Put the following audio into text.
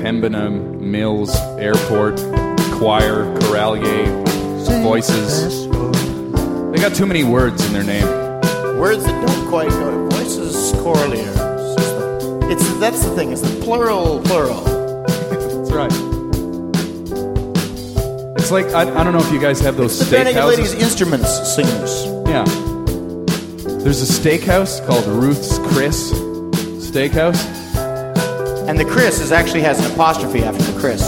Pembina, Mills, Airport, Choir, Corralier, Voices. They got too many words in their name. Words that don't quite go. Voices, Corralier. That's the thing. It's the plural. That's right. It's like, I don't know if you guys have those the Benedict Ladies steakhouses. Instruments singers. Yeah. There's a steakhouse called Ruth's Chris Steakhouse. And the Chris actually has an apostrophe after the Chris.